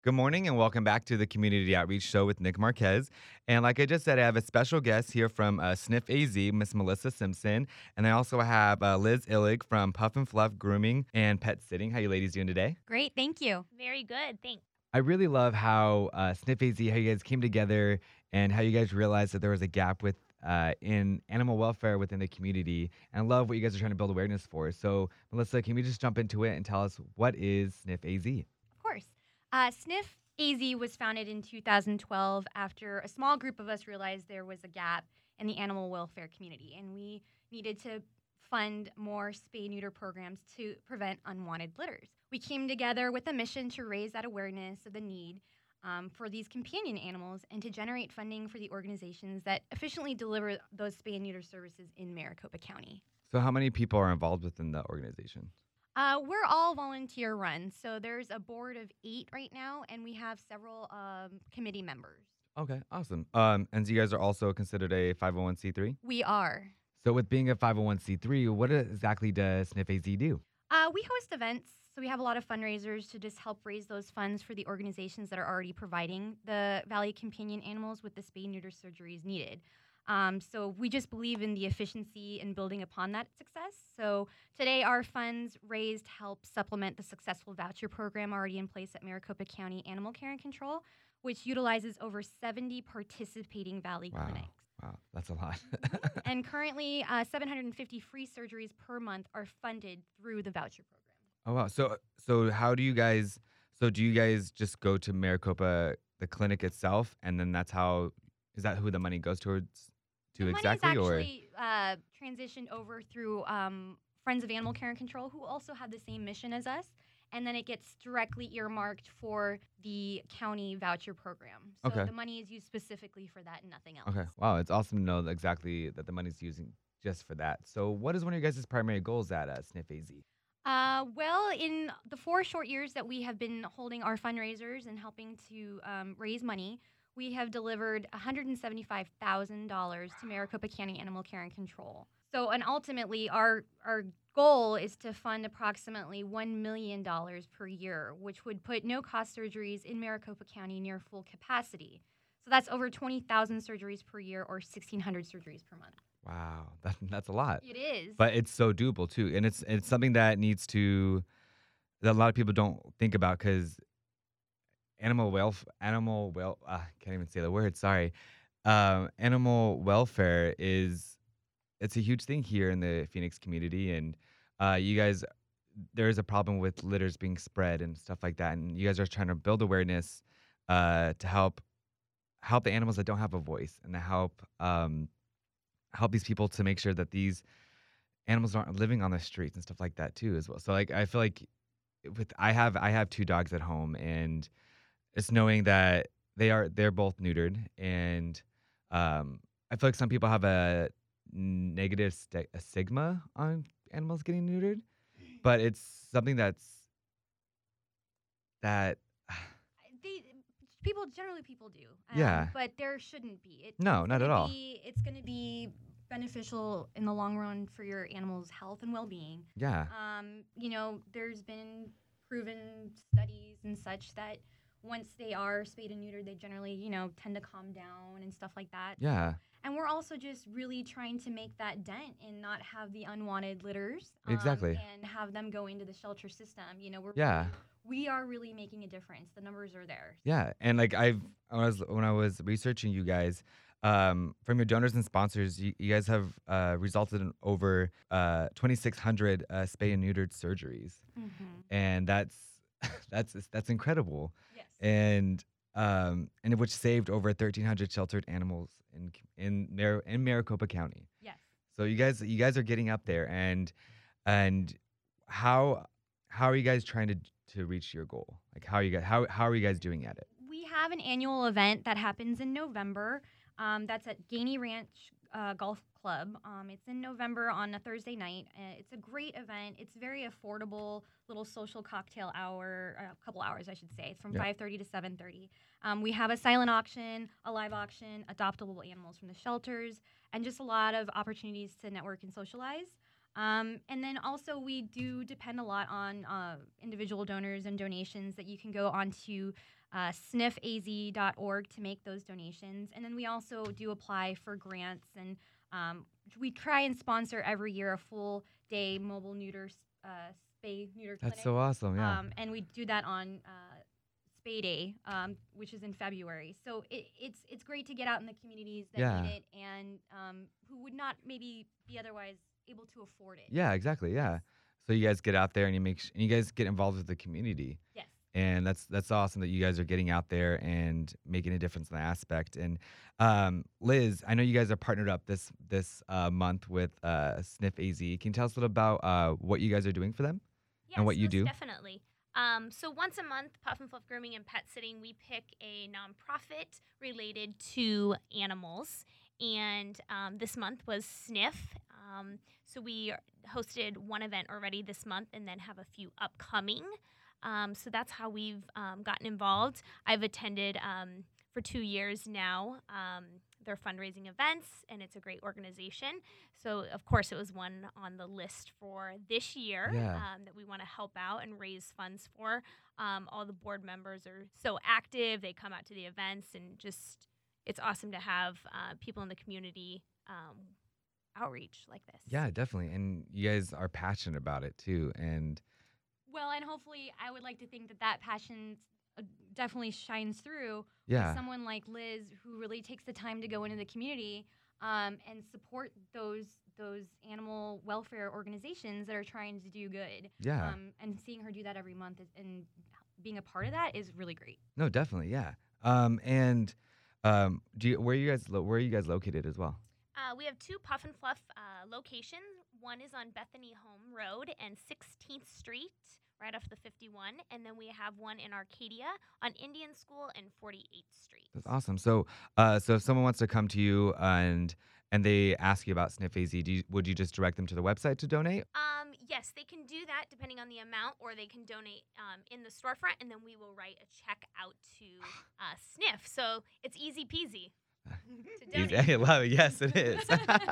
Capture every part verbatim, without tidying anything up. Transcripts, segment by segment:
Good morning and welcome back to the Community Outreach Show with Nick Marquez. And like I just said, I have a special guest here from uh, Sniff A Z, Miss Melissa Simpson. And I also have uh, Liz Illig from Puff and Fluff Grooming and Pet Sitting. How you ladies doing today? Great, thank you. Very good, thanks. I really love how uh, Sniff A Z, how you guys came together and how you guys realized that there was a gap with uh, in animal welfare within the community. And I love what you guys are trying to build awareness for. So, Melissa, can we just jump into it and tell us what is Sniff A Z? Of course. Uh, Sniff A Z was founded in two thousand twelve after a small group of us realized there was a gap in the animal welfare community, and we needed to fund more spay-neuter programs to prevent unwanted litters. We came together with a mission to raise that awareness of the need um, for these companion animals and to generate funding for the organizations that efficiently deliver those spay and neuter services in Maricopa County. So, how many people are involved within the organization? Uh, we're all volunteer run. So there's a board of eight right now, and we have several um, committee members. Okay, awesome. Um, and so you guys are also considered a five oh one c three? We are. So with being a five oh one c three, what exactly does Sniff A Z do? Uh, we host events. So we have a lot of fundraisers to just help raise those funds for the organizations that are already providing the Valley companion animals with the spay neuter surgeries needed. Um, so we just believe in the efficiency and building upon that success. So today our funds raised help supplement the successful voucher program already in place at Maricopa County Animal Care and Control, which utilizes over seventy participating Valley Wow. clinics. Wow, that's a lot. And currently, uh, seven hundred fifty free surgeries per month are funded through the voucher program. Oh wow. So so how do you guys so do you guys just go to Maricopa the clinic itself and then that's how is that who the money goes towards to The exactly money's or actually uh, transitioned over through um, Friends of Animal Care and Control, who also have the same mission as us, and then it gets directly earmarked for the county voucher program. So Okay. the money is used specifically for that and nothing else. Okay. Wow, it's awesome to know exactly that the money's using just for that. So what is one of your guys' primary goals at uh, Sniff A Z? Uh, well, in the four short years that we have been holding our fundraisers and helping to um, raise money, we have delivered one hundred seventy-five thousand dollars to Maricopa County Animal Care and Control. So, and ultimately, our our goal is to fund approximately one million dollars per year, which would put no-cost surgeries in Maricopa County near full capacity. So that's over twenty thousand surgeries per year or sixteen hundred surgeries per month. Wow, that, that's a lot. It is. But it's so doable too, and it's it's something that needs to that a lot of people don't think about because animal welf animal well uh, can't even say the word. Sorry, um, animal welfare is it's a huge thing here in the Phoenix community, and uh, you guys there is a problem with litters being spread and stuff like that, and you guys are trying to build awareness uh, to help help the animals that don't have a voice and to help um, help these people to make sure that these animals aren't living on the streets and stuff like that too as well. So like I feel like with I have I have two dogs at home and it's knowing that they are they're both neutered and um I feel like some people have a negative st- a stigma on animals getting neutered, but it's something that's that they people generally people do um, Yeah. but there shouldn't be it, No, it's not at gonna all. be, it's going to be beneficial in the long run for your animal's health and well-being. Yeah. Um, you know, there's been proven studies and such that once they are spayed and neutered, they generally, you know, tend to calm down and stuff like that. Yeah. And we're also just really trying to make that dent and not have the unwanted litters. Exactly. And have them go into the shelter system. You know, we're Yeah. really- we are really making a difference. The numbers are there. Yeah, and like I've when I was when I was researching you guys, um, from your donors and sponsors, you, you guys have uh, resulted in over uh, twenty-six hundred uh, spay and neutered surgeries, Mm-hmm. and that's that's that's incredible, Yes. and um, and which saved over thirteen hundred sheltered animals in in Mar- in Maricopa County. Yes. So you guys you guys are getting up there, and and how how are you guys trying to to reach your goal? Like how are you guys how how are you guys doing at it? We have an annual event that happens in November. Um, that's at Gainey Ranch uh, Golf Club. Um, it's in November on a Thursday night. Uh, it's a great event. It's very affordable, little social cocktail hour, a couple hours, I should say. It's from Yeah. five thirty to seven thirty. Um, we have a silent auction, a live auction, adoptable animals from the shelters, and just a lot of opportunities to network and socialize. Um, and then also we do depend a lot on uh, individual donors and donations that you can go onto uh, sniff a z dot org to make those donations. And then we also do apply for grants, and um, we try and sponsor every year a full day mobile neuter uh, spay neuter That's clinic. so awesome. Yeah. Um, and we do that on uh, Spay Day, um, which is in February. So it, it's it's great to get out in the communities that Yeah. need it and um, who would not maybe be otherwise able to afford it. Yeah, exactly. Yeah. So you guys get out there and you make sh- and you guys get involved with the community. Yes. And that's that's awesome that you guys are getting out there and making a difference in that aspect. And um, Liz, I know you guys are partnered up this this uh, month with uh, Sniff A Z. Can you tell us a little about uh, what you guys are doing for them and Yes, what you most do? definitely. Um, so once a month, Puff and Fluff Grooming and Pet Sitting, we pick a nonprofit related to animals. And um, this month was Sniff. Um, so we hosted one event already this month and then have a few upcoming. Um, so that's how we've um, gotten involved. I've attended um, for two years now um, their fundraising events, and it's a great organization. So, of course, it was one on the list for this year Yeah. um, that we want to help out and raise funds for. Um, all the board members are so active. They come out to the events, and just it's awesome to have uh, people in the community um, outreach like this. Yeah, definitely. And you guys are passionate about it too. And Well, and hopefully, I would like to think that that passion uh, definitely shines through yeah, with someone like Liz, who really takes the time to go into the community um, and support those those animal welfare organizations that are trying to do good. yeah. Um, and seeing her do that every month is, and being a part of that is really great. No, definitely. Yeah. Um, and um, do you, where are you guys lo- where are you guys located as well? Uh, we have two Puff and Fluff uh, locations. One is on Bethany Home Road and sixteenth Street, right off the fifty-one. And then we have one in Arcadia on Indian School and forty-eighth Street. That's awesome. So, uh, so if someone wants to come to you and and they ask you about Sniff A Z, do you, would you just direct them to the website to donate? Um, yes, they can do that depending on the amount, or they can donate um, in the storefront, and then we will write a check out to uh, Sniff. So it's easy peasy to Easy. donate. I love it. Yes, it is.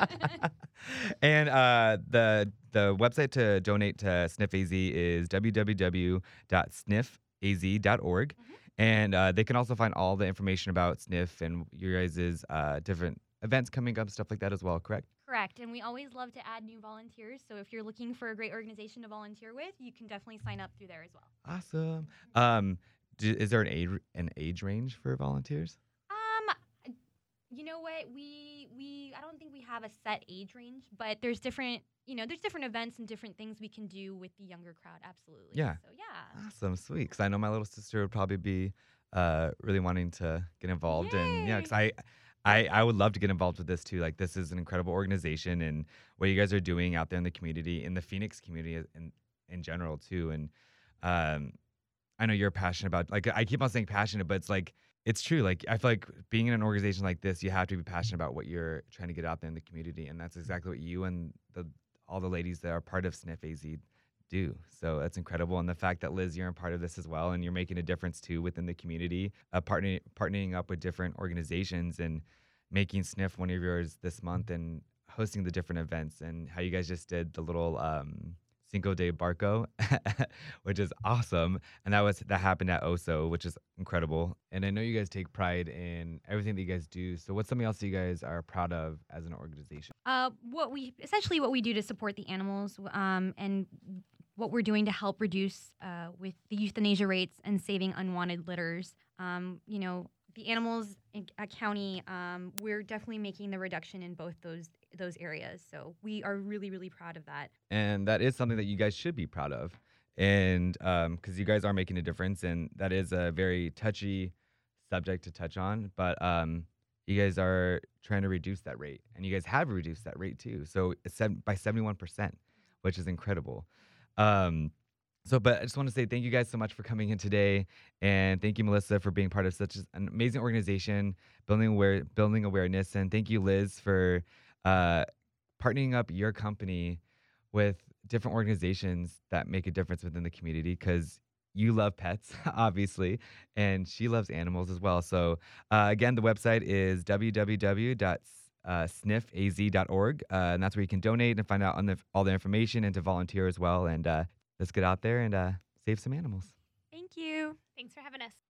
And uh, the the website to donate to Sniff A Z is w w w dot sniff a z dot org. Mhm. And uh, they can also find all the information about Sniff and your guys' uh, different events coming up, stuff like that as well, correct? Correct. And we always love to add new volunteers. So if you're looking for a great organization to volunteer with, you can definitely sign up through there as well. Awesome. Um, do, is there an age, an age range for volunteers? Um, you know what? We we I don't think we have a set age range, but there's different, you know, there's different events and different things we can do with the younger crowd. Absolutely. Yeah. So yeah. Awesome, sweet. Because I know my little sister would probably be uh, really wanting to get involved, and yeah, because I, I, I would love to get involved with this too. Like, this is an incredible organization, and what you guys are doing out there in the community, in the Phoenix community, as- in in general too. And um, I know you're passionate about. Like, I keep on saying passionate, but it's like it's true. Like, I feel like being in an organization like this, you have to be passionate about what you're trying to get out there in the community, and that's exactly what you and the all the ladies that are part of Sniff A Z do. So that's incredible. And the fact that Liz, you're a part of this as well, and you're making a difference too within the community, uh, partnering partnering up with different organizations and making Sniff one of yours this month and hosting the different events, and how you guys just did the little um, Cinco de Barco, which is awesome. And that was that happened at Oso, which is incredible. And I know you guys take pride in everything that you guys do. So what's something else you guys are proud of as an organization? Uh, what we essentially what we do to support the animals, um, and what we're doing to help reduce uh, with the euthanasia rates and saving unwanted litters. Um, you know, the animals in a county, um, we're definitely making the reduction in both those those areas. So we are really really proud of that. And that is something that you guys should be proud of, and because you guys are making a difference, and that is a very touchy subject to touch on, but um, you guys are trying to reduce that rate, and you guys have reduced that rate too. So it's sev- by seventy-one percent, which is incredible. Um, so, but I just want to say thank you guys so much for coming in today, and thank you, Melissa, for being part of such an amazing organization, building aware, building awareness, and thank you, Liz, for uh, partnering up your company with different organizations that make a difference within the community, because you love pets, obviously, and she loves animals as well. So, uh, again, the website is w w w dot sniff a z dot org, uh, and that's where you can donate and find out on the, all the information and to volunteer as well. And uh, let's get out there and uh, save some animals. Thank you. Thanks for having us.